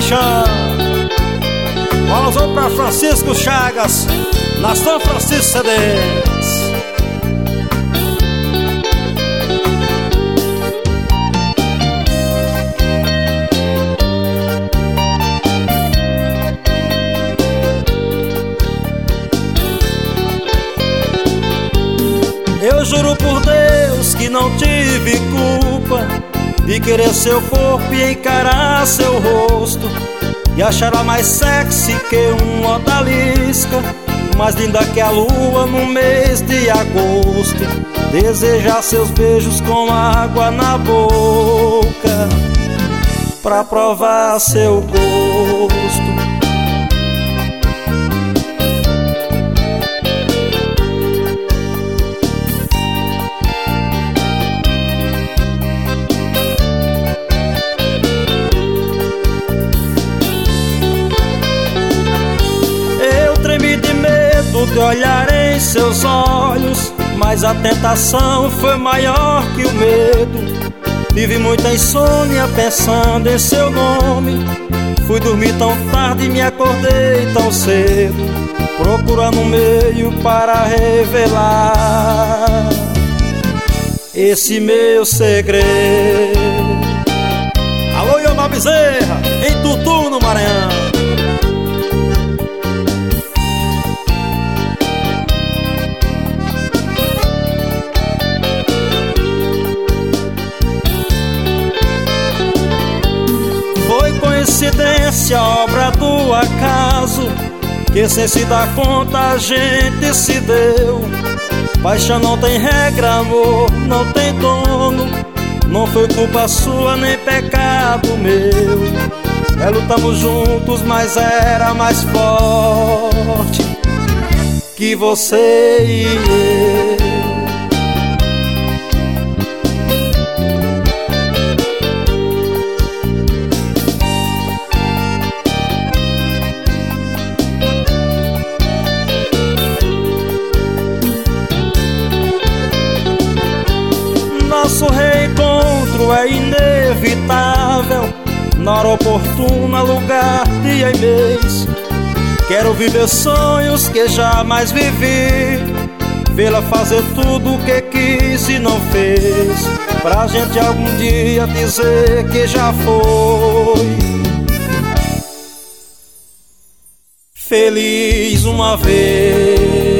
paixão. Alô pra Francisco Chagas, na São Francisco CDs. Eu juro por Deus que não tive culpa de querer seu corpo e encarar seu rosto, e achar ela mais sexy que uma odalisca, mais linda que a lua no mês de agosto. Desejar seus beijos com água na boca, pra provar seu gosto. De olhar em seus olhos, mas a tentação foi maior que o medo. Tive muita insônia pensando em seu nome, fui dormir tão tarde e me acordei tão cedo, procurando um meio para revelar esse meu segredo. Alô, Iomar Bezerra, em Tutu, no Maranhão. Coincidência, obra do acaso, que sem se dar conta a gente se deu. Paixão não tem regra, amor não tem dono, não foi culpa sua nem pecado meu. Lutamos juntos, mas era mais forte que você e eu. Nosso reencontro é inevitável, na hora oportuna, lugar, dia e mês. Quero viver sonhos que jamais vivi, vê-la fazer tudo o que quis e não fez, pra gente algum dia dizer que já foi feliz uma vez.